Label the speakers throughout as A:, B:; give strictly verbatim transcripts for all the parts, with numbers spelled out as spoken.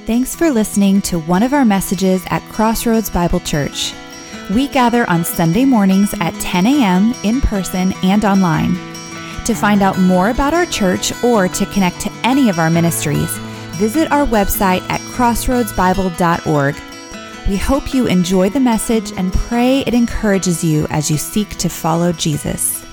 A: Thanks for listening to one of our messages at Crossroads Bible Church. We gather on Sunday mornings at ten a.m. in person and online. To find out more about our church or to connect to any of our ministries, visit our website at crossroads bible dot org. We hope you enjoy the message and pray it encourages you as you seek to follow Jesus.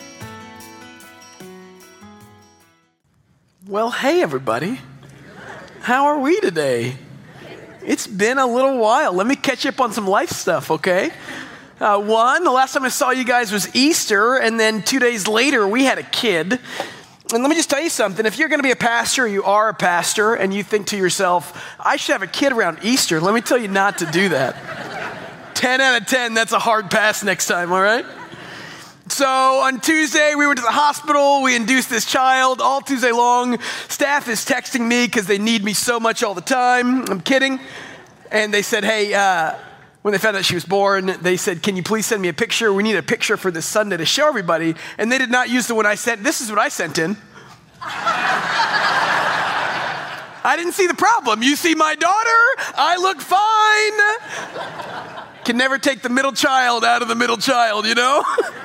B: Well, hey everybody. How are we today? It's been a little while. Let me catch you up on some life stuff, okay? Uh, one, the last time I saw you guys was Easter, and then two days later, we had a kid. And let me just tell you something. If you're going to be a pastor, or you are a pastor, and you think to yourself, I should have a kid around Easter, let me tell you not to do that. ten out of ten, that's a hard pass next time, all right? So on Tuesday, we went to the hospital. We induced this child all Tuesday long. Staff is texting me because they need me so much all the time. I'm kidding. And they said, hey, uh, when they found out she was born, they said, can you please send me a picture? We need a picture for this Sunday to show everybody. And they did not use the one I sent. This is what I sent in. I didn't see the problem. You see my daughter? I look fine. Can never take the middle child out of the middle child, you know?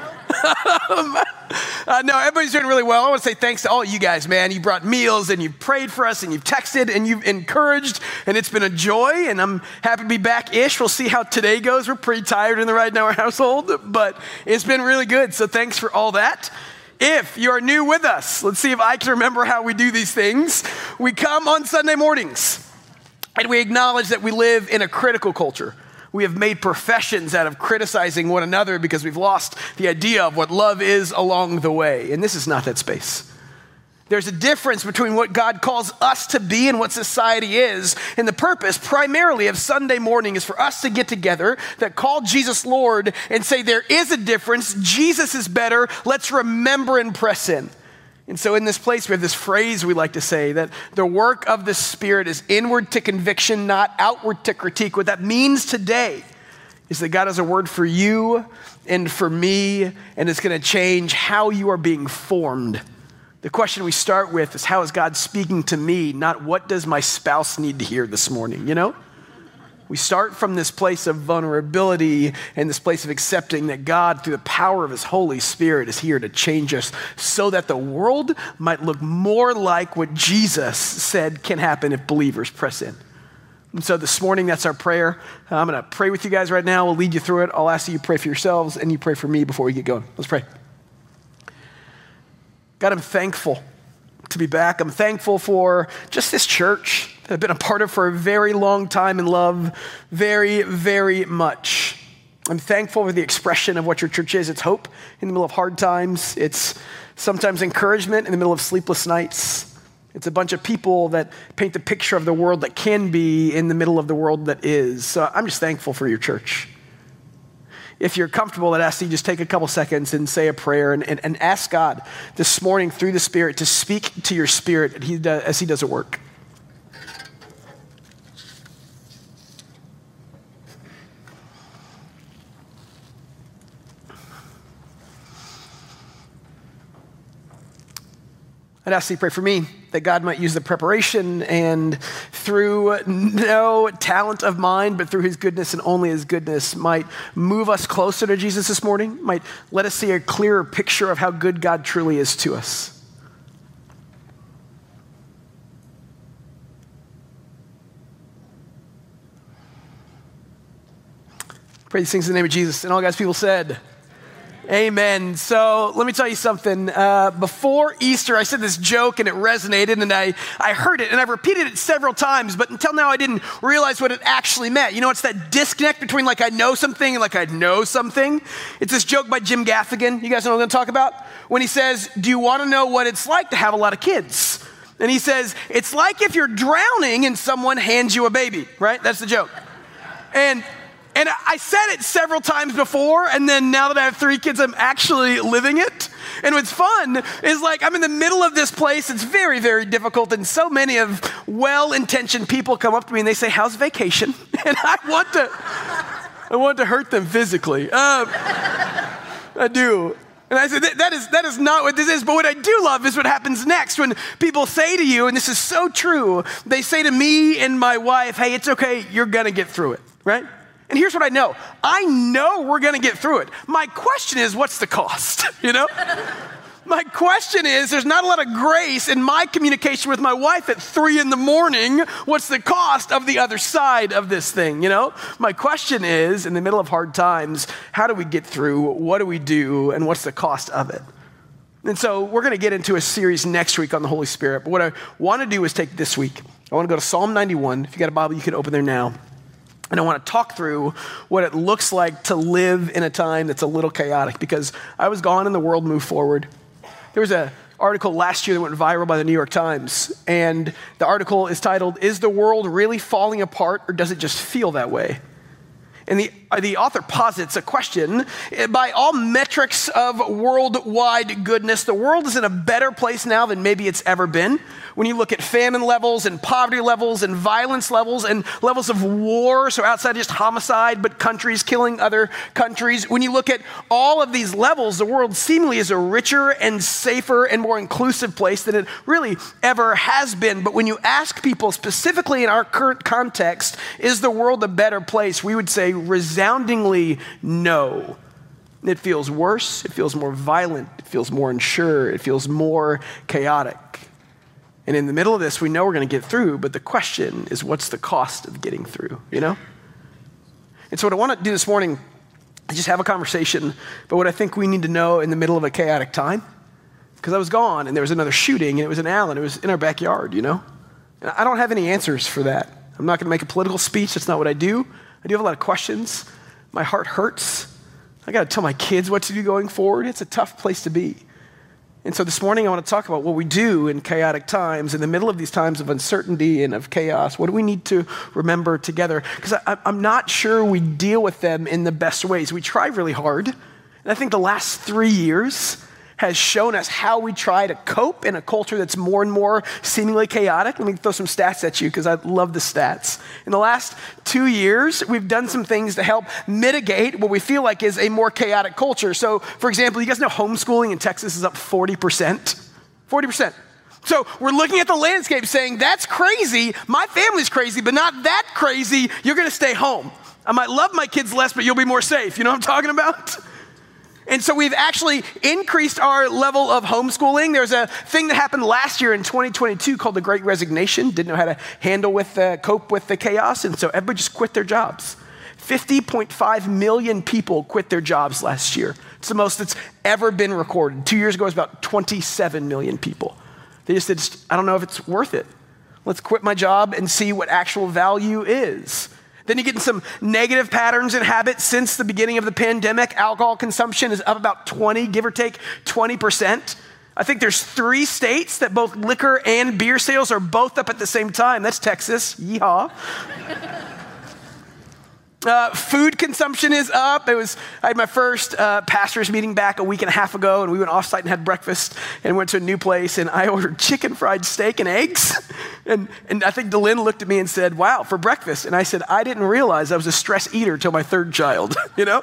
B: uh, no, everybody's doing really well. I want to say thanks to all you guys, man. You brought meals and you prayed for us and you've texted and you've encouraged, and it's been a joy, and I'm happy to be back-ish. We'll see how today goes. We're pretty tired in the Right Now household, but it's been really good. So thanks for all that. If you're new with us, let's see if I can remember how we do these things. We come on Sunday mornings and we acknowledge that we live in a critical culture. We have made professions out of criticizing one another because we've lost the idea of what love is along the way. And this is not that space. There's a difference between what God calls us to be and what society is. And the purpose primarily of Sunday morning is for us to get together that call Jesus Lord and say there is a difference. Jesus is better. Let's remember and press in. And so in this place, we have this phrase we like to say that the work of the Spirit is inward to conviction, not outward to critique. What that means today is that God has a word for you and for me, and it's going to change how you are being formed. The question we start with is, how is God speaking to me? Not what does my spouse need to hear this morning, you know? We start from this place of vulnerability and this place of accepting that God, through the power of his Holy Spirit, is here to change us so that the world might look more like what Jesus said can happen if believers press in. And so this morning, that's our prayer. I'm going to pray with you guys right now. We'll lead you through it. I'll ask you to pray for yourselves and you pray for me before we get going. Let's pray. God, I'm thankful to be back. I'm thankful for just this church that I've been a part of for a very long time and love very, very much. I'm thankful for the expression of what your church is. It's hope in the middle of hard times. It's sometimes encouragement in the middle of sleepless nights. It's a bunch of people that paint the picture of the world that can be in the middle of the world that is. So I'm just thankful for your church. If you're comfortable, I'd ask you just take a couple seconds and say a prayer and, and, and ask God this morning through the Spirit to speak to your spirit as he does, as he does at work. I'd ask you to pray for me, that God might use the preparation and through no talent of mine, but through his goodness and only his goodness, might move us closer to Jesus this morning, might let us see a clearer picture of how good God truly is to us. Pray these things in the name of Jesus. And all God's people said, amen. So let me tell you something. Uh, before Easter, I said this joke and it resonated, and I, I heard it and I've repeated it several times, but until now I didn't realize what it actually meant. You know, it's that disconnect between like I know something and like I know something. It's this joke by Jim Gaffigan. You guys know what I'm going to talk about? When he says, do you want to know what it's like to have a lot of kids? And he says, it's like if you're drowning and someone hands you a baby, right? That's the joke. And And I said it several times before, and then now that I have three kids, I'm actually living it. And what's fun is like I'm in the middle of this place. It's very, very difficult, and so many of well-intentioned people come up to me and they say, how's vacation? And I want to, I want to hurt them physically. Um, I do. And I said, that, that, is, that is not what this is. But what I do love is what happens next when people say to you, and this is so true, they say to me and my wife, hey, it's okay, you're going to get through it, right? And here's what I know. I know we're going to get through it. My question is, what's the cost, you know? My question is, there's not a lot of grace in my communication with my wife at three in the morning. What's the cost of the other side of this thing, you know? My question is, in the middle of hard times, how do we get through? What do we do? And what's the cost of it? And so we're going to get into a series next week on the Holy Spirit. But what I want to do is take this week. I want to go to Psalm ninety-one. If you got a Bible, you can open there now. And I want to talk through what it looks like to live in a time that's a little chaotic, because I was gone and the world moved forward. There was an article last year that went viral by the New York Times, and the article is titled, "Is the World Really Falling Apart, or Does It Just Feel That Way?" And the, the author posits a question. By all metrics of worldwide goodness, the world is in a better place now than maybe it's ever been. When you look at famine levels and poverty levels and violence levels and levels of war, so outside just homicide, but countries killing other countries. When you look at all of these levels, the world seemingly is a richer and safer and more inclusive place than it really ever has been. But when you ask people specifically in our current context, is the world a better place? We would say resoundingly no. It feels worse, it feels more violent, it feels more unsure, it feels more chaotic. And in the middle of this, we know we're going to get through, but the question is, what's the cost of getting through, you know? And so what I want to do this morning is just have a conversation about what I think we need to know in the middle of a chaotic time. Because I was gone, and there was another shooting, and it was in Allen, it was in our backyard, you know? And I don't have any answers for that. I'm not going to make a political speech, that's not what I do. I do have a lot of questions. My heart hurts. I got to tell my kids what to do going forward. It's a tough place to be. And so this morning I want to talk about what we do in chaotic times, in the middle of these times of uncertainty and of chaos. What do we need to remember together? Because I'm not sure we deal with them in the best ways. We try really hard. And I think the last three years has shown us how we try to cope in a culture that's more and more seemingly chaotic. Let me throw some stats at you because I love the stats. In the last two years, we've done some things to help mitigate what we feel like is a more chaotic culture. So, for example, you guys know homeschooling in Texas is up forty percent. forty percent. So we're looking at the landscape saying, that's crazy. My family's crazy, but not that crazy. You're going to stay home. I might love my kids less, but you'll be more safe. You know what I'm talking about? And so we've actually increased our level of homeschooling. There's a thing that happened last year in twenty twenty-two called the Great Resignation. Didn't know how to handle with, uh, cope with the chaos, and so everybody just quit their jobs. fifty point five million people quit their jobs last year. It's the most that's ever been recorded. Two years ago, it was about twenty-seven million people. They just said, I don't know if it's worth it. Let's quit my job and see what actual value is. Then you get in some negative patterns and habits since the beginning of the pandemic. Alcohol consumption is up about twenty, give or take twenty percent. I think there's three states that both liquor and beer sales are both up at the same time. That's Texas, yeehaw. Uh, food consumption is up. It was, I had my first uh, pastors meeting back a week and a half ago, and we went offsite and had breakfast and went to a new place, and I ordered chicken fried steak and eggs. And, and I think DeLynn looked at me and said, wow, for breakfast. And I said, I didn't realize I was a stress eater till my third child, you know?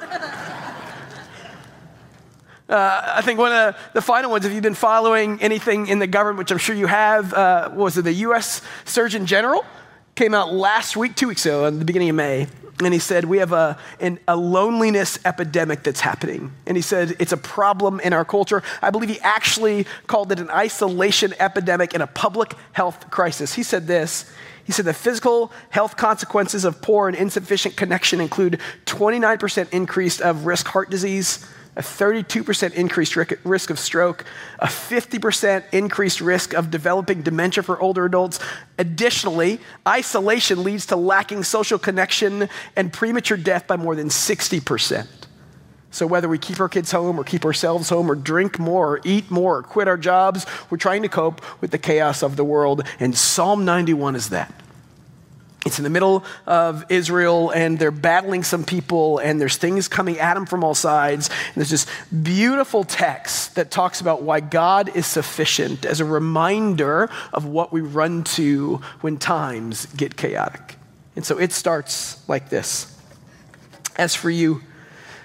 B: Uh, I think one of the final ones, if you've been following anything in the government, which I'm sure you have, uh, what was it, the U S Surgeon General came out last week, two weeks ago, at the beginning of May. And he said, we have a, an, a loneliness epidemic that's happening. And he said, it's a problem in our culture. I believe he actually called it an isolation epidemic and a public health crisis. He said this, he said the physical health consequences of poor and insufficient connection include twenty-nine percent increase of risk heart disease, a thirty-two percent increased risk of stroke, a fifty percent increased risk of developing dementia for older adults. Additionally, isolation leads to lacking social connection and premature death by more than sixty percent. So whether we keep our kids home or keep ourselves home or drink more or eat more or quit our jobs, we're trying to cope with the chaos of the world. And Psalm ninety-one is that. It's in the middle of Israel, and they're battling some people, and there's things coming at them from all sides. And there's this beautiful text that talks about why God is sufficient as a reminder of what we run to when times get chaotic. And so it starts like this. As for you,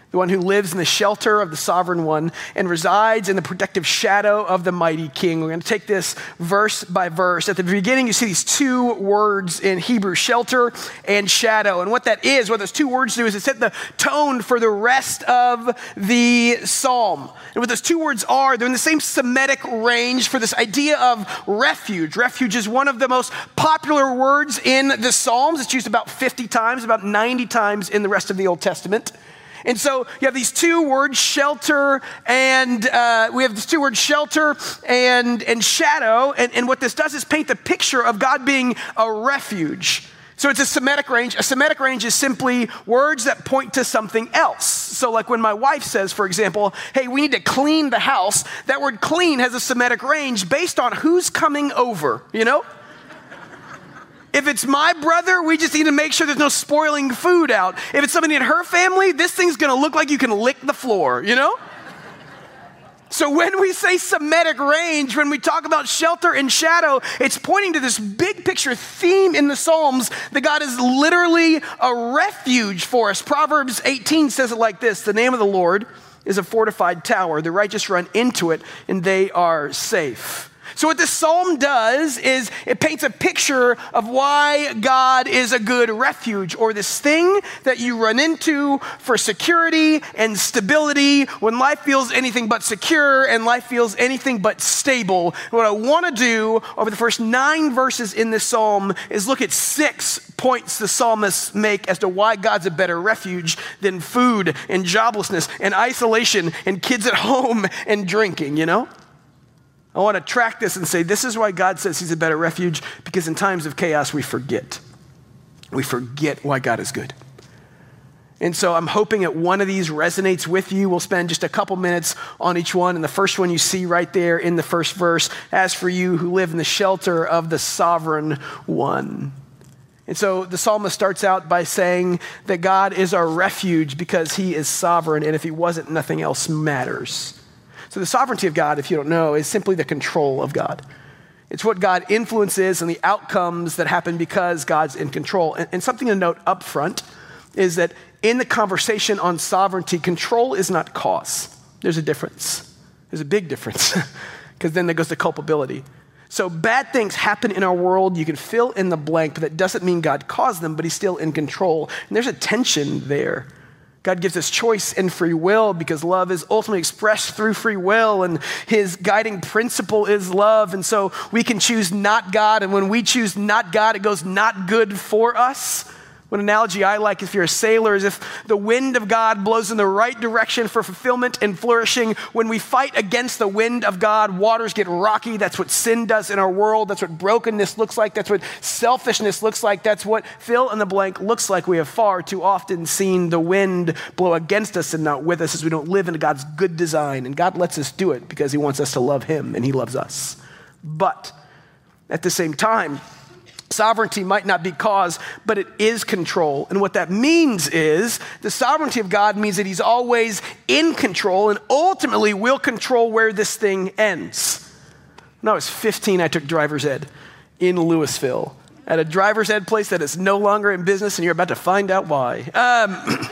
B: the one who lives in the shelter of the sovereign one and resides in the protective shadow of the mighty king. We're going to take this verse by verse. At the beginning, you see these two words in Hebrew, shelter and shadow. And what that is, what those two words do is it set the tone for the rest of the psalm. And what those two words are, they're in the same Semitic range for this idea of refuge. Refuge is one of the most popular words in the Psalms. It's used about fifty times, about ninety times in the rest of the Old Testament. And so you have these two words, shelter, and uh, we have these two words, shelter and, and shadow. And, and what this does is paint the picture of God being a refuge. So it's a Semitic range. A Semitic range is simply words that point to something else. So like when my wife says, for example, hey, we need to clean the house, that word clean has a Semitic range based on who's coming over, you know? If it's my brother, we just need to make sure there's no spoiling food out. If it's somebody in her family, this thing's going to look like you can lick the floor, you know? So when we say Semitic range, when we talk about shelter and shadow, it's pointing to this big picture theme in the Psalms that God is literally a refuge for us. Proverbs eighteen says it like this: the name of the Lord is a fortified tower. The righteous run into it and they are safe. So what this psalm does is it paints a picture of why God is a good refuge, or this thing that you run into for security and stability when life feels anything but secure and life feels anything but stable. What I want to do over the first nine verses in this psalm is look at six points the psalmists make as to why God's a better refuge than food and joblessness and isolation and kids at home and drinking, you know? I want to track this and say, this is why God says he's a better refuge, because in times of chaos, we forget. We forget why God is good. And so I'm hoping that one of these resonates with you. We'll spend just a couple minutes on each one. And the first one you see right there in the first verse, as for you who live in the shelter of the sovereign one. And so the psalmist starts out by saying that God is our refuge because he is sovereign, and if he wasn't, nothing else matters. So the sovereignty of God, if you don't know, is simply the control of God. It's what God influences and the outcomes that happen because God's in control. And, and something to note up front is that in the conversation on sovereignty, control is not cause. There's a difference. There's a big difference, because then there goes the culpability. So bad things happen in our world. You can fill in the blank, but that doesn't mean God caused them, but he's still in control. And there's a tension there. God gives us choice and free will because love is ultimately expressed through free will, and his guiding principle is love. And so we can choose not God, and when we choose not God, it goes not good for us. One analogy I like, if you're a sailor, is if the wind of God blows in the right direction for fulfillment and flourishing. When we fight against the wind of God, waters get rocky. That's what sin does in our world. That's what brokenness looks like. That's what selfishness looks like. That's what fill in the blank looks like. We have far too often seen the wind blow against us and not with us, as we don't live into God's good design. And God lets us do it because he wants us to love him and he loves us. But at the same time, sovereignty might not be cause, but it is control. And what that means is the sovereignty of God means that he's always in control and ultimately will control where this thing ends. When I was fifteen, I took driver's ed in Louisville at a driver's ed place that is no longer in business, and you're about to find out why. Um,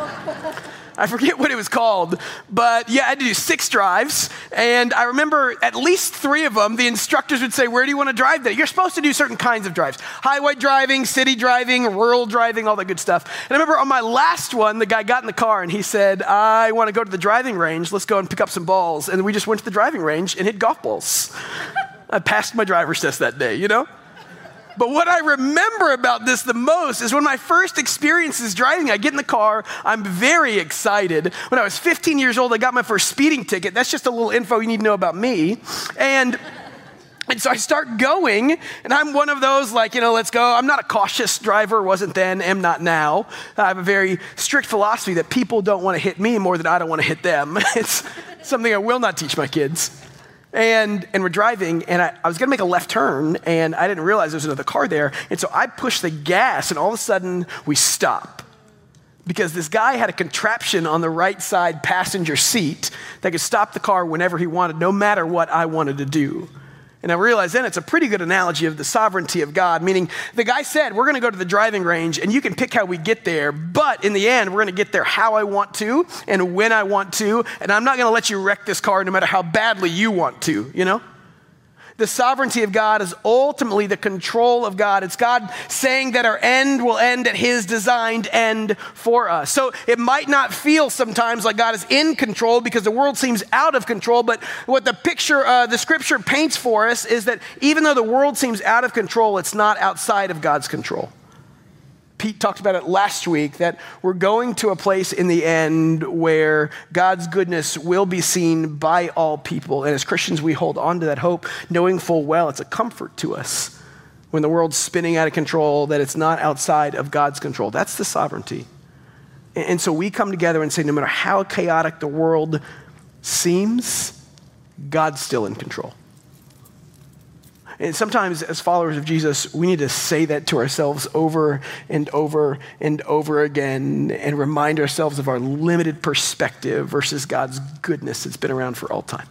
B: I forget what it was called, but yeah, I had to do six drives. And I remember at least three of them, the instructors would say, where do you want to drive today? You're supposed to do certain kinds of drives. Highway driving, city driving, rural driving, all that good stuff. And I remember on my last one, the guy got in the car and he said, I want to go to the driving range. Let's go and pick up some balls. And we just went to the driving range and hit golf balls. I passed my driver's test that day, you know? But what I remember about this the most is when my first experiences driving, I get in the car, I'm very excited. When I was fifteen years old, I got my first speeding ticket. That's just a little info you need to know about me. And, and so I start going, and I'm one of those like, you know, let's go. I'm not a cautious driver, wasn't then, am not now. I have a very strict philosophy that people don't want to hit me more than I don't want to hit them. It's something I will not teach my kids. And and we're driving, and I, I was going to make a left turn, and I didn't realize there was another car there. And so I pushed the gas, and all of a sudden, we stop. Because this guy had a contraption on the right side passenger seat that could stop the car whenever he wanted, no matter what I wanted to do. And I realized then it's a pretty good analogy of the sovereignty of God, meaning the guy said, we're going to go to the driving range and you can pick how we get there, but in the end, we're going to get there how I want to and when I want to, and I'm not going to let you wreck this car no matter how badly you want to, you know? The sovereignty of God is ultimately the control of God. It's God saying that our end will end at his designed end for us. So it might not feel sometimes like God is in control because the world seems out of control, but what the picture, uh, the scripture paints for us is that even though the world seems out of control, it's not outside of God's control. Pete talked about it last week, that we're going to a place in the end where God's goodness will be seen by all people. And as Christians, we hold on to that hope, knowing full well it's a comfort to us when the world's spinning out of control, that it's not outside of God's control. That's the sovereignty. And so we come together and say, no matter how chaotic the world seems, God's still in control. And sometimes as followers of Jesus, we need to say that to ourselves over and over and over again and remind ourselves of our limited perspective versus God's goodness that's been around for all time.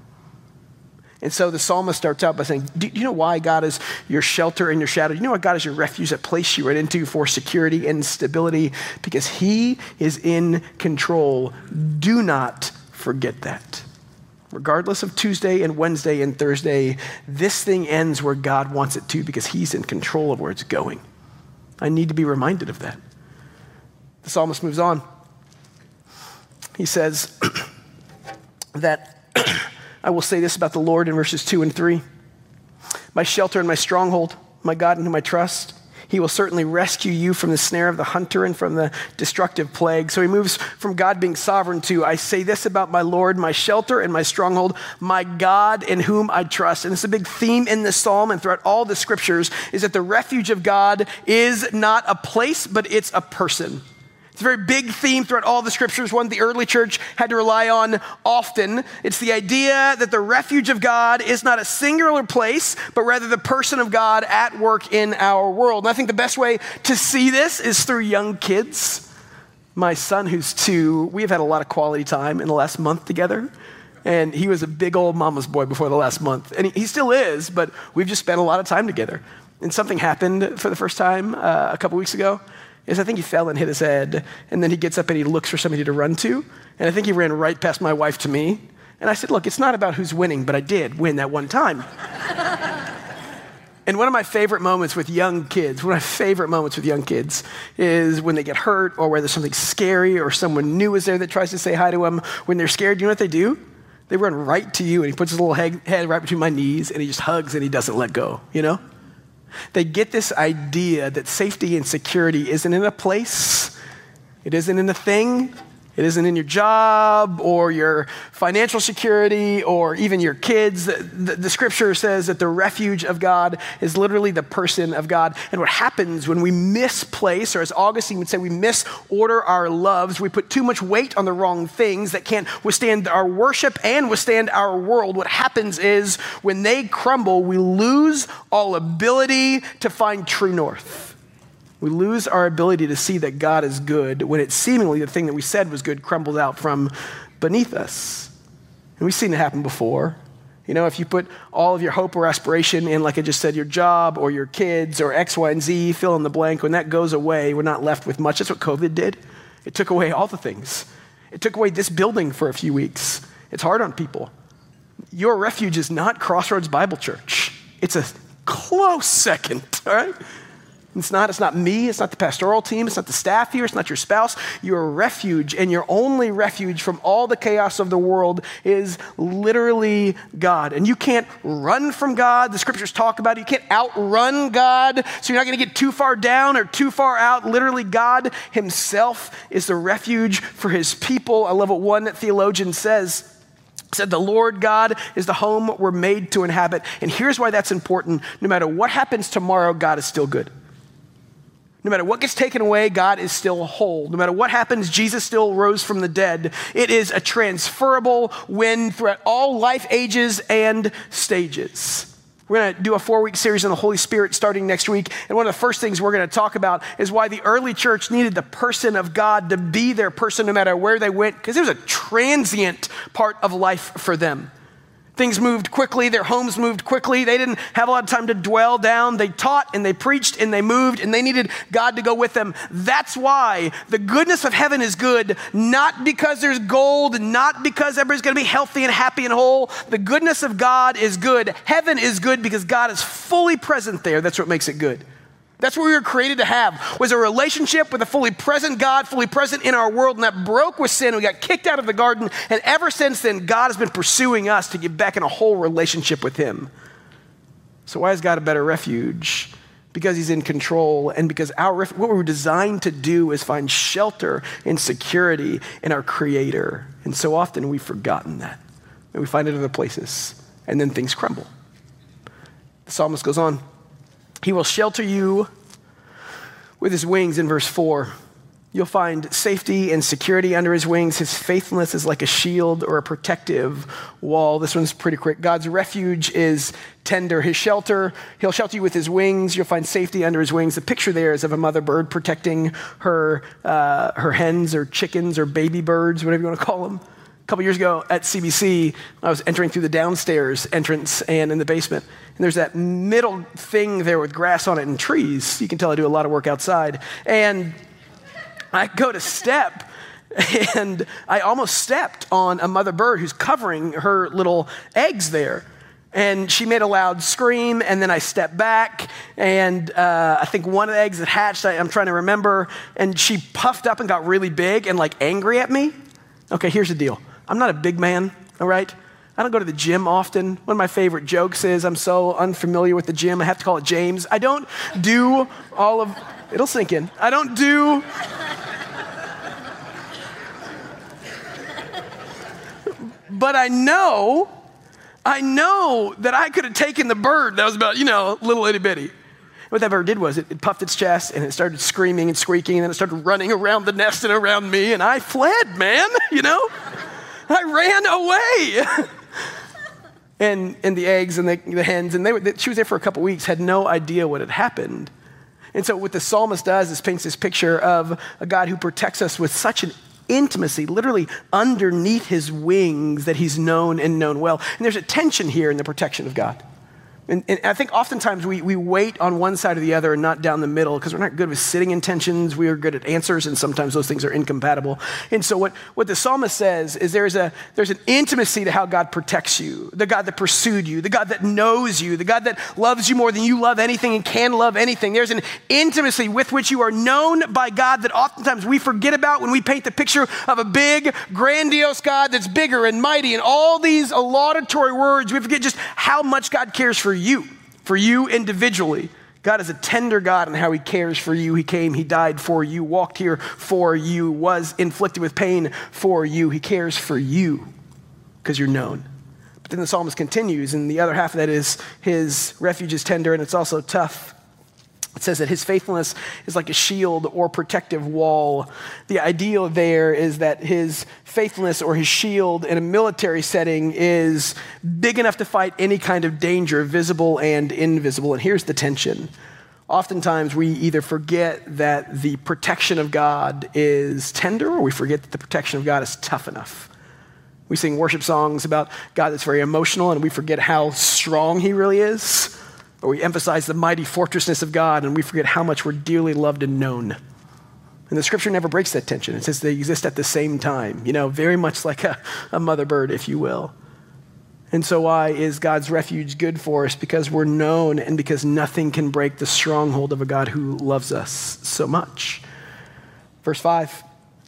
B: And so the psalmist starts out by saying, do you know why God is your shelter and your shadow? Do you know why God is your refuge, that place you run into for security and stability? Because he is in control. Do not forget that. Regardless of Tuesday and Wednesday and Thursday, this thing ends where God wants it to because he's in control of where it's going. I need to be reminded of that. The psalmist moves on. He says that I will say this about the Lord in verses two and three. My shelter and my stronghold, my God in whom I trust. He will certainly rescue you from the snare of the hunter and from the destructive plague. So he moves from God being sovereign to, I say this about my Lord, my shelter and my stronghold, my God in whom I trust. And it's a big theme in this psalm and throughout all the scriptures is that the refuge of God is not a place, but it's a person. It's a very big theme throughout all the scriptures, one the early church had to rely on often. It's the idea that the refuge of God is not a singular place, but rather the person of God at work in our world. And I think the best way to see this is through young kids. My son, who's two, we've had a lot of quality time in the last month together. And he was a big old mama's boy before the last month. And he, he still is, but we've just spent a lot of time together. And something happened for the first time uh, a couple weeks ago. Is I think he fell and hit his head, and then he gets up and he looks for somebody to run to, and I think he ran right past my wife to me, and I said, look, it's not about who's winning, but I did win that one time. And one of my favorite moments with young kids, one of my favorite moments with young kids is when they get hurt or where there's something scary or someone new is there that tries to say hi to them. When they're scared, you know what they do? They run right to you, and he puts his little head, head right between my knees, and he just hugs and he doesn't let go, you know? They get this idea that safety and security isn't in a place, it isn't in a thing, it isn't in your job or your financial security or even your kids. The, the, the scripture says that the refuge of God is literally the person of God. And what happens when we misplace, or as Augustine would say, we misorder our loves, we put too much weight on the wrong things that can't withstand our worship and withstand our world. What happens is when they crumble, we lose all ability to find true north. We lose our ability to see that God is good when it's seemingly the thing that we said was good crumbles out from beneath us. And we've seen it happen before. You know, if you put all of your hope or aspiration in, like I just said, your job or your kids or X, Y, and Z, fill in the blank, when that goes away, we're not left with much. That's what COVID did. It took away all the things. It took away this building for a few weeks. It's hard on people. Your refuge is not Crossroads Bible Church. It's a close second, all right? It's not, it's not me, it's not the pastoral team, it's not the staff here, it's not your spouse. Your refuge, and your only refuge from all the chaos of the world is literally God. And you can't run from God. The scriptures talk about it. You can't outrun God, so you're not going to get too far down or too far out. Literally, God himself is the refuge for his people. I love what one theologian says. Said the Lord God is the home we're made to inhabit. And here's why that's important. No matter what happens tomorrow, God is still good. No matter what gets taken away, God is still whole. No matter what happens, Jesus still rose from the dead. It is a transferable win throughout all life ages and stages. We're going to do a four-week series on the Holy Spirit starting next week. And one of the first things we're going to talk about is why the early church needed the person of God to be their person no matter where they went, because it was a transient part of life for them. Things moved quickly. Their homes moved quickly. They didn't have a lot of time to dwell down. They taught and they preached and they moved and they needed God to go with them. That's why the goodness of heaven is good, not because there's gold, not because everybody's going to be healthy and happy and whole. The goodness of God is good. Heaven is good because God is fully present there. That's what makes it good. That's what we were created to have, was a relationship with a fully present God, fully present in our world, and that broke with sin. We got kicked out of the garden, and ever since then, God has been pursuing us to get back in a whole relationship with him. So why is God a better refuge? Because he's in control, and because our ref- what we're designed to do is find shelter and security in our Creator. And so often we've forgotten that, and we find it in other places, and then things crumble. The psalmist goes on. He will shelter you with his wings in verse four. You'll find safety and security under his wings. His faithfulness is like a shield or a protective wall. This one's pretty quick. God's refuge is tender. His shelter, he'll shelter you with his wings. You'll find safety under his wings. The picture there is of a mother bird protecting her, uh, her hens or chickens or baby birds, whatever you want to call them. A couple years ago at C B C, I was entering through the downstairs entrance and in the basement. And there's that middle thing there with grass on it and trees. You can tell I do a lot of work outside. And I go to step, and I almost stepped on a mother bird who's covering her little eggs there. And she made a loud scream, and then I stepped back, and uh, I think one of the eggs that hatched, I, I'm trying to remember, and she puffed up and got really big and like angry at me. Okay, here's the deal. I'm not a big man, all right? I don't go to the gym often. One of my favorite jokes is I'm so unfamiliar with the gym, I have to call it James. I don't do all of, it'll sink in. I don't do, but I know, I know that I could have taken the bird that was about, you know, little itty bitty. What that bird did was it, it puffed its chest and it started screaming and squeaking, and then it started running around the nest and around me, and I fled, man, you know? I ran away. and and the eggs and the, the hens, and they were, she was there for a couple weeks, had no idea what had happened. And so what the psalmist does is paints this picture of a God who protects us with such an intimacy, literally underneath his wings, that he's known and known well. And there's a tension here in the protection of God. And, and I think oftentimes we, we wait on one side or the other and not down the middle because we're not good with sitting in tensions. We are good at answers, and sometimes those things are incompatible. And so what, what the psalmist says is there's a there's an intimacy to how God protects you, the God that pursued you, the God that knows you, the God that loves you more than you love anything and can love anything. There's an intimacy with which you are known by God that oftentimes we forget about when we paint the picture of a big, grandiose God that's bigger and mighty and all these laudatory words. We forget just how much God cares for you, for you individually. God is a tender God in how he cares for you. He came, he died for you, walked here for you, was inflicted with pain for you. He cares for you because you're known. But then the psalmist continues, and the other half of that is his refuge is tender, and it's also tough. It says that his faithfulness is like a shield or protective wall. The ideal there is that his faithfulness or his shield in a military setting is big enough to fight any kind of danger, visible and invisible. And here's the tension. Oftentimes we either forget that the protection of God is tender, or we forget that the protection of God is tough enough. We sing worship songs about God that's very emotional, and we forget how strong he really is. Or we emphasize the mighty fortressness of God, and we forget how much we're dearly loved and known. And the scripture never breaks that tension. It says they exist at the same time, you know, very much like a, a mother bird, if you will. And so why is God's refuge good for us? Because we're known, and because nothing can break the stronghold of a God who loves us so much. Verse five.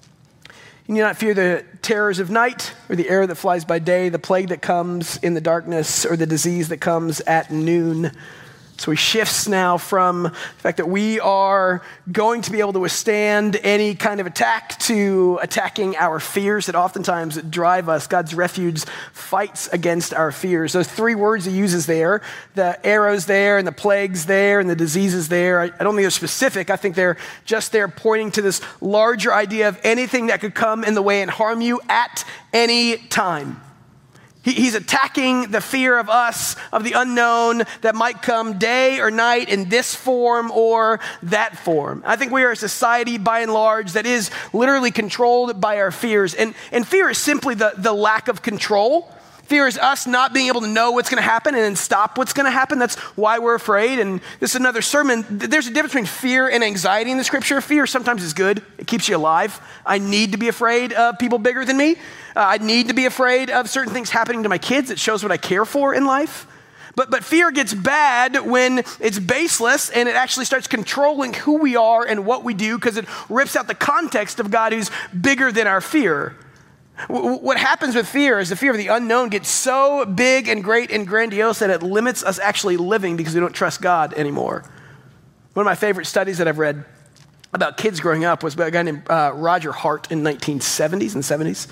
B: You need not fear the terrors of night, or the arrow that flies by day, the plague that comes in the darkness, or the disease that comes at noon. So he shifts now from the fact that we are going to be able to withstand any kind of attack to attacking our fears that oftentimes drive us. God's refuge fights against our fears. Those three words he uses there, the arrows there and the plagues there and the diseases there, I, I don't think they're specific. I think they're just there pointing to this larger idea of anything that could come in the way and harm you at any time. He, he's attacking the fear of us, of the unknown that might come day or night in this form or that form. I think we are a society, by and large, that is literally controlled by our fears. And, and fear is simply the, the lack of control. Fear is us not being able to know what's going to happen and then stop what's going to happen. That's why we're afraid. And this is another sermon. There's a difference between fear and anxiety in the scripture. Fear sometimes is good. It keeps you alive. I need to be afraid of people bigger than me. Uh, I need to be afraid of certain things happening to my kids. It shows what I care for in life. But, but fear gets bad when it's baseless and it actually starts controlling who we are and what we do because it rips out the context of God who's bigger than our fear. What happens with fear is the fear of the unknown gets so big and great and grandiose that it limits us actually living because we don't trust God anymore. One of my favorite studies that I've read about kids growing up was by a guy named uh, Roger Hart in nineteen seventies and seventies.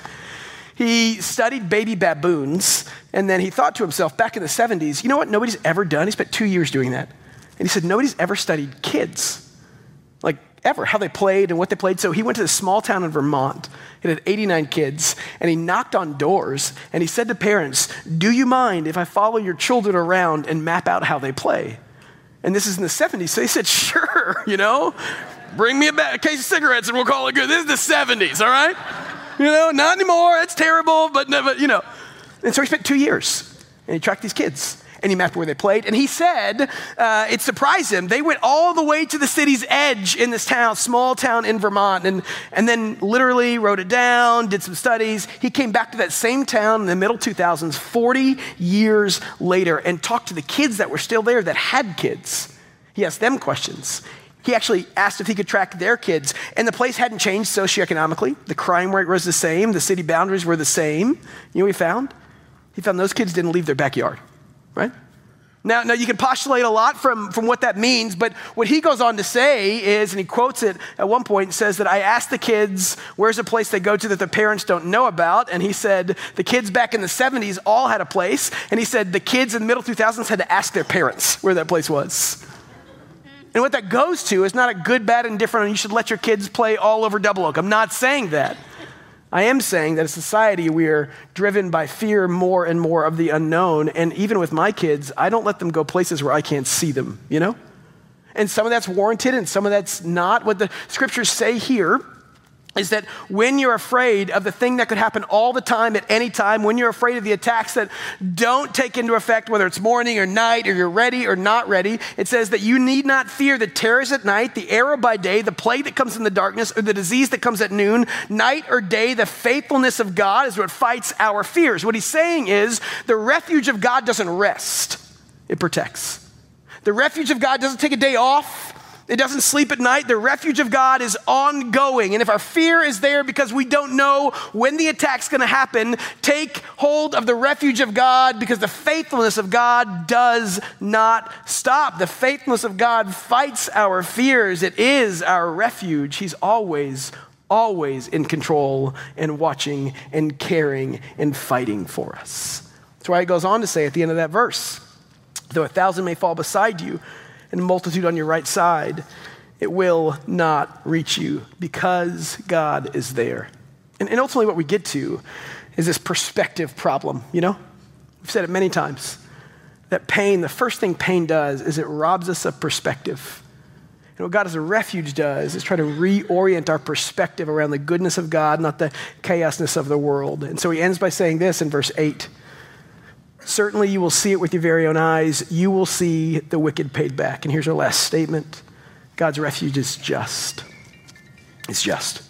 B: He studied baby baboons, and then he thought to himself back in the seventies, you know what nobody's ever done? He spent two years doing that. And he said, nobody's ever studied kids. Like, ever, how they played and what they played. So he went to this small town in Vermont. It had eighty-nine kids, and he knocked on doors, and he said to parents, do you mind if I follow your children around and map out how they play? And this is in the seventies, so they said, sure, you know, bring me a, ba- a case of cigarettes and we'll call it good. This is the seventies, all right? You know, not anymore, it's terrible, but, but you know. And so he spent two years, and he tracked these kids. And he mapped where they played. And he said, uh, it surprised him. They went all the way to the city's edge in this town, small town in Vermont, and, and then literally wrote it down, did some studies. He came back to that same town in the middle two thousands, forty years later, and talked to the kids that were still there that had kids. He asked them questions. He actually asked if he could track their kids. And the place hadn't changed socioeconomically. The crime rate was the same. The city boundaries were the same. You know what he found? He found those kids didn't leave their backyard. Right? Now, now you can postulate a lot from, from what that means, but what he goes on to say is, and he quotes it at one point, says that I asked the kids, where's a place they go to that their parents don't know about? And he said the kids back in the seventies all had a place, and he said the kids in the middle two thousands had to ask their parents where that place was. And what that goes to is not a good, bad, indifferent, and you should let your kids play all over Double Oak. I'm not saying that. I am saying that as a society, we are driven by fear more and more of the unknown. And even with my kids, I don't let them go places where I can't see them, you know? And some of that's warranted and some of that's not. What the scriptures say here is that when you're afraid of the thing that could happen all the time at any time, when you're afraid of the attacks that don't take into effect, whether it's morning or night or you're ready or not ready, it says that you need not fear the terrors at night, the arrow by day, the plague that comes in the darkness, or the disease that comes at noon. Night or day, the faithfulness of God is what fights our fears. What he's saying is the refuge of God doesn't rest, it protects. The refuge of God doesn't take a day off. It doesn't sleep at night. The refuge of God is ongoing. And if our fear is there because we don't know when the attack's going to happen, take hold of the refuge of God because the faithfulness of God does not stop. The faithfulness of God fights our fears. It is our refuge. He's always, always in control and watching and caring and fighting for us. That's why he goes on to say at the end of that verse, though a thousand may fall beside you, and a multitude on your right side, it will not reach you because God is there. And, and ultimately what we get to is this perspective problem, you know? We've said it many times, that pain, the first thing pain does is it robs us of perspective. And what God as a refuge does is try to reorient our perspective around the goodness of God, not the chaosness of the world. And so he ends by saying this in verse eight. Certainly you will see it with your very own eyes. You will see the wicked paid back. And here's our last statement. God's refuge is just. It's just.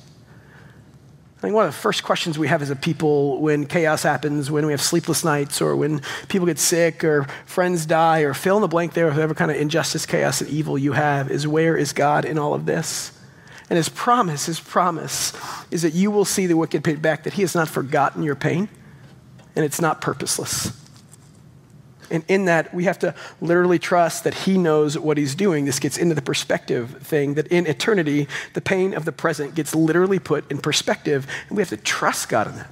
B: I think one of the first questions we have as a people when chaos happens, when we have sleepless nights, or when people get sick, or friends die, or fill in the blank there, whatever kind of injustice, chaos, and evil you have, is where is God in all of this? And his promise, his promise is that you will see the wicked paid back, that he has not forgotten your pain, and it's not purposeless. And in that, we have to literally trust that he knows what he's doing. This gets into the perspective thing, that in eternity, the pain of the present gets literally put in perspective, and we have to trust God in that.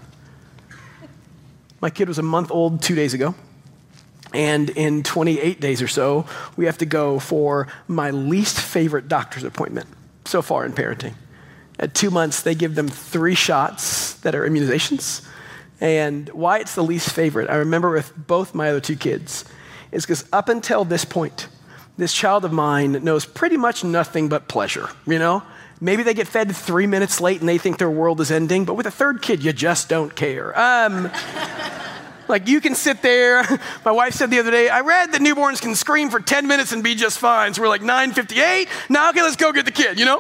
B: My kid was a month old two days ago, and in twenty-eight days or so, we have to go for my least favorite doctor's appointment so far in parenting. At two months, they give them three shots that are immunizations. And why it's the least favorite, I remember with both my other two kids, is because up until this point, this child of mine knows pretty much nothing but pleasure, you know? Maybe they get fed three minutes late and they think their world is ending, but with a third kid, you just don't care. Um, Like you can sit there. My wife said the other day, I read that newborns can scream for ten minutes and be just fine. So we're like nine fifty-eight. Now, okay, let's go get the kid, you know?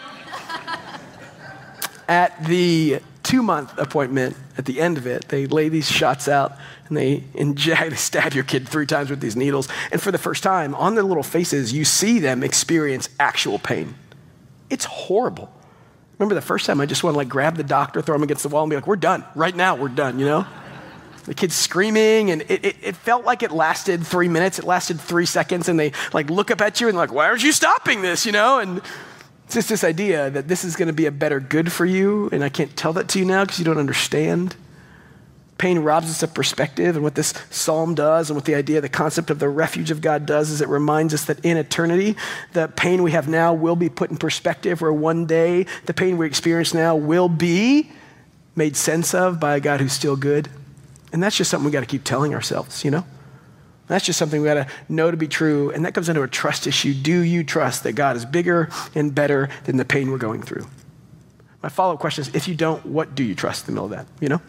B: At the two-month appointment, at the end of it, they lay these shots out and they inject, they stab your kid three times with these needles. And for the first time, on their little faces, you see them experience actual pain. It's horrible. Remember the first time I just want to like grab the doctor, throw him against the wall and be like, we're done. Right now, we're done, you know? The kid's screaming, and it, it, it felt like it lasted three minutes. It lasted three seconds, and they like look up at you and like, why aren't you stopping this, you know? And it's just this idea that this is going to be a better good for you, and I can't tell that to you now because you don't understand. Pain robs us of perspective, and what this psalm does, and what the idea, the concept of the refuge of God does, is it reminds us that in eternity, the pain we have now will be put in perspective, where one day the pain we experience now will be made sense of by a God who's still good. And that's just something we got to keep telling ourselves, you know? That's just something we got to know to be true. And that comes into a trust issue. Do you trust that God is bigger and better than the pain we're going through? My follow-up question is, if you don't, what do you trust in the middle of that, you know?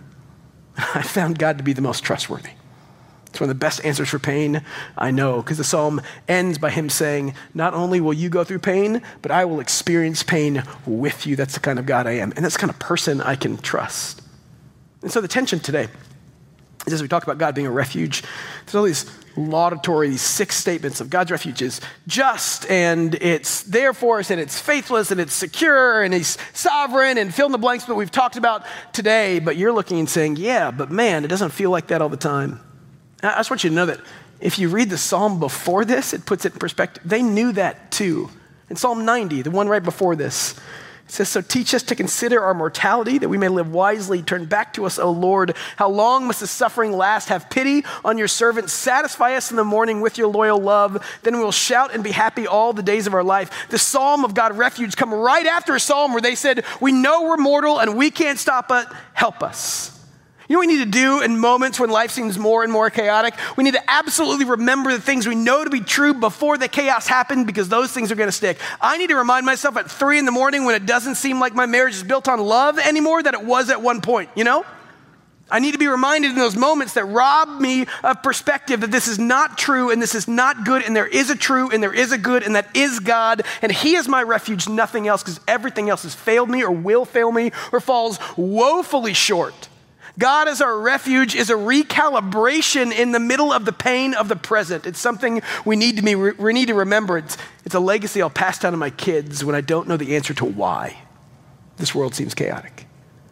B: I found God to be the most trustworthy. It's one of the best answers for pain I know, because the psalm ends by him saying, not only will you go through pain, but I will experience pain with you. That's the kind of God I am. And that's the kind of person I can trust. And so the tension today is, as we talk about God being a refuge, there's all these laudatory, these six statements of God's refuge is just, and it's there for us, and it's faithless, and it's secure, and he's sovereign, and fill in the blanks that we've talked about today. But you're looking and saying, yeah, but man, it doesn't feel like that all the time. I just want you to know that if you read the psalm before this, it puts it in perspective. They knew that too. In Psalm ninety, the one right before this, it says, so teach us to consider our mortality, that we may live wisely. Turn back to us, O Lord. How long must the suffering last? Have pity on your servants. Satisfy us in the morning with your loyal love. Then we will shout and be happy all the days of our life. The psalm of God refuge come right after a psalm where they said, we know we're mortal and we can't stop it. Help us. You know what we need to do in moments when life seems more and more chaotic? We need to absolutely remember the things we know to be true before the chaos happened, because those things are going to stick. I need to remind myself at three in the morning when it doesn't seem like my marriage is built on love anymore that it was at one point, you know? I need to be reminded in those moments that rob me of perspective that this is not true and this is not good, and there is a true and there is a good, and that is God, and he is my refuge, nothing else, because everything else has failed me or will fail me or falls woefully short. God as our refuge is a recalibration in the middle of the pain of the present. It's something we need to, be, we need to remember. It's, it's a legacy I'll pass down to my kids when I don't know the answer to why this world seems chaotic.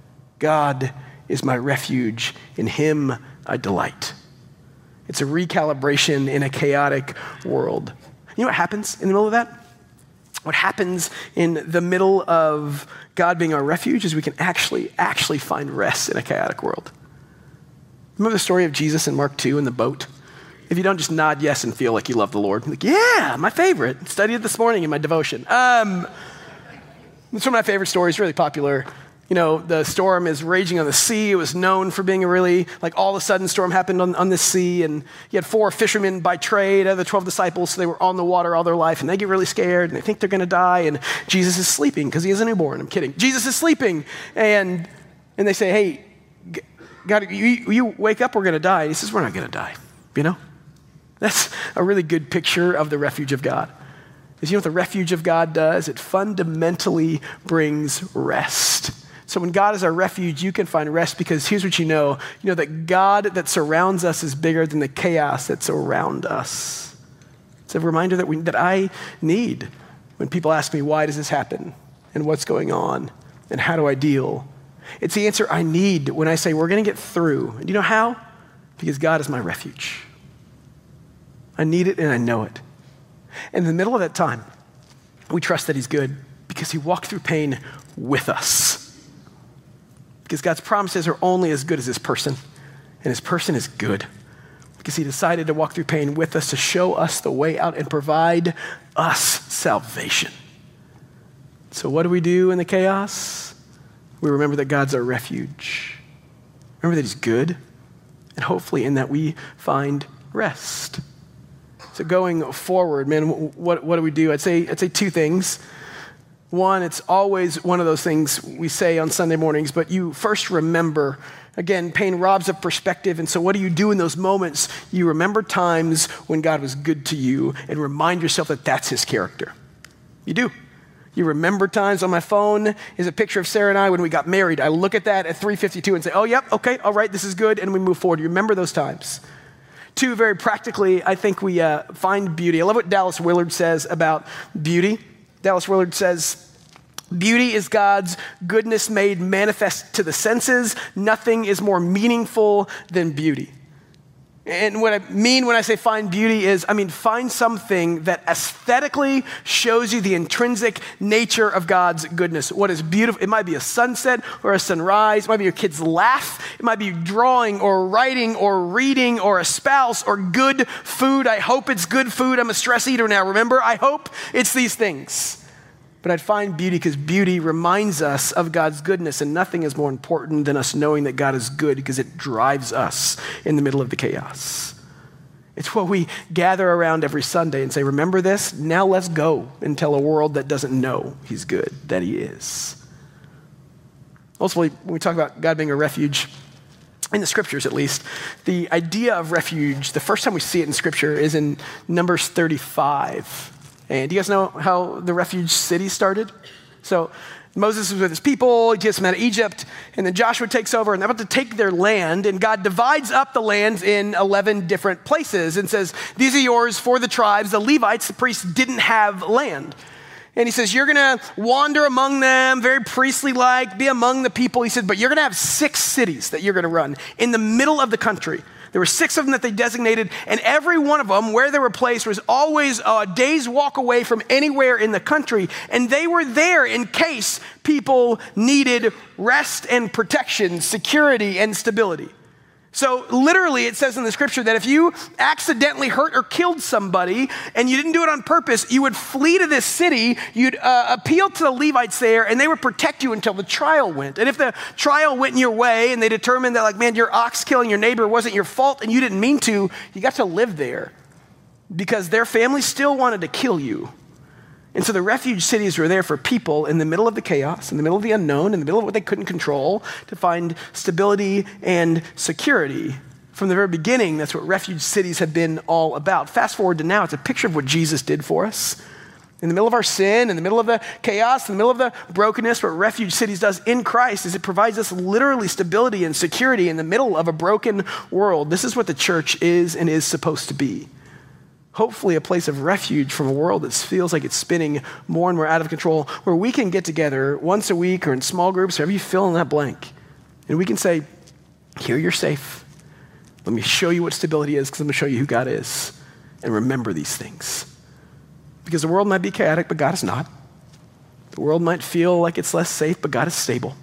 B: God is my refuge. In him I delight. It's a recalibration in a chaotic world. You know what happens in the middle of that? What happens in the middle of God being our refuge is we can actually, actually find rest in a chaotic world. Remember the story of Jesus in Mark two in the boat? If you don't just nod yes and feel like you love the Lord, like, yeah, my favorite. Studied it this morning in my devotion. Um, it's one of my favorite stories, really popular. You know, the storm is raging on the sea. It was known for being a really, like all of a sudden storm happened on, on the sea, and you had four fishermen by trade out of the twelve disciples, so they were on the water all their life, and they get really scared, and they think they're going to die, and Jesus is sleeping because he is a newborn. I'm kidding. Jesus is sleeping, and and they say, hey, God, you, you wake up, we're going to die. And he says, we're not going to die, you know? That's a really good picture of the refuge of God. Is you know what the refuge of God does? It fundamentally brings rest. So when God is our refuge, you can find rest, because here's what you know. You know that God that surrounds us is bigger than the chaos that's around us. It's a reminder that we that I need when people ask me, why does this happen? And what's going on? And how do I deal? It's the answer I need when I say we're going to get through. And you know how? Because God is my refuge. I need it and I know it. And in the middle of that time, we trust that he's good because he walked through pain with us. Because God's promises are only as good as his person, and his person is good. Because he decided to walk through pain with us to show us the way out and provide us salvation. So what do we do in the chaos? We remember that God's our refuge. Remember that he's good, and hopefully in that we find rest. So going forward, man, what, what do we do? I'd say, I'd say two things. One, it's always one of those things we say on Sunday mornings, but you first remember Again, pain robs of perspective, and so what do you do in those moments? You remember times when God was good to you and remind yourself that that's his character. You do. You remember times. On my phone is a picture of Sarah and I when we got married. I look at that at three fifty-two and say, oh, yep, okay, all right, this is good, and we move forward. You remember those times. Two, very practically, I think we uh, find beauty. I love what Dallas Willard says about beauty. Dallas Willard says, beauty is God's goodness made manifest to the senses. Nothing is more meaningful than beauty. And what I mean when I say find beauty is, I mean, find something that aesthetically shows you the intrinsic nature of God's goodness. What is beautiful? It might be a sunset or a sunrise. It might be your kid's laugh. It might be drawing or writing or reading or a spouse or good food. I hope it's good food. I'm a stress eater now, remember? I hope it's these things. But I'd find beauty because beauty reminds us of God's goodness, and nothing is more important than us knowing that God is good because it drives us in the middle of the chaos. It's what we gather around every Sunday and say, remember this? Now let's go and tell a world that doesn't know he's good, that he is. Ultimately, when we talk about God being a refuge, in the scriptures at least, the idea of refuge, the first time we see it in scripture is in Numbers thirty-five. And do you guys know how the refuge city started? So Moses was with his people, he gets them out of Egypt, and then Joshua takes over, and they're about to take their land, and God divides up the lands in eleven different places and says, these are yours for the tribes. The Levites, the priests, didn't have land. And he says, you're going to wander among them, very priestly-like, be among the people. He said, but you're going to have six cities that you're going to run in the middle of the country. There were six of them that they designated, and every one of them, where they were placed, was always a day's walk away from anywhere in the country. And they were there in case people needed rest and protection, security and stability. So literally it says in the scripture that if you accidentally hurt or killed somebody and you didn't do it on purpose, you would flee to this city, you'd uh, appeal to the Levites there, and they would protect you until the trial went. And if the trial went in your way and they determined that, like, man, your ox killing your neighbor wasn't your fault and you didn't mean to, you got to live there because their family still wanted to kill you. And so the refuge cities were there for people in the middle of the chaos, in the middle of the unknown, in the middle of what they couldn't control, to find stability and security. From the very beginning, that's what refuge cities have been all about. Fast forward to now, it's a picture of what Jesus did for us. In the middle of our sin, in the middle of the chaos, in the middle of the brokenness, what refuge cities does in Christ is it provides us literally stability and security in the middle of a broken world. This is what the church is and is supposed to be. Hopefully a place of refuge from a world that feels like it's spinning more and more out of control, where we can get together once a week or in small groups, wherever you fill in that blank, and we can say, here you're safe. Let me show you what stability is because I'm going to show you who God is. And remember these things. Because the world might be chaotic, but God is not. The world might feel like it's less safe, but God is stable.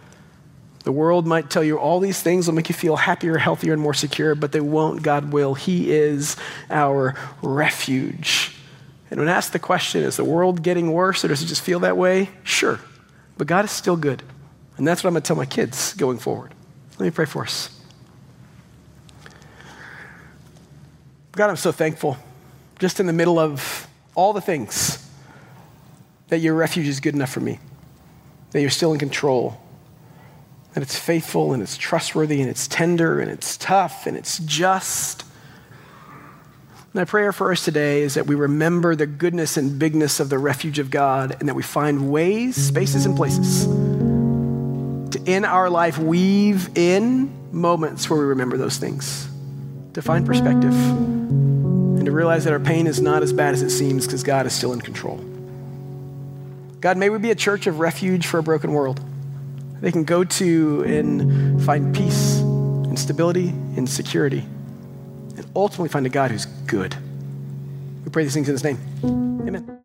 B: The world might tell you all these things will make you feel happier, healthier, and more secure, but they won't. God will. He is our refuge. And when asked the question, is the world getting worse or does it just feel that way? Sure. But God is still good. And that's what I'm going to tell my kids going forward. Let me pray for us. God, I'm so thankful. Just in the middle of all the things, that your refuge is good enough for me. That you're still in control. That it's faithful and it's trustworthy and it's tender and it's tough and it's just. My prayer for us today is that we remember the goodness and bigness of the refuge of God and that we find ways, spaces, and places to, in our life, weave in moments where we remember those things, to find perspective and to realize that our pain is not as bad as it seems because God is still in control. God, may we be a church of refuge for a broken world. They can go to and find peace and stability and security and ultimately find a God who's good. We pray these things in his name. Amen.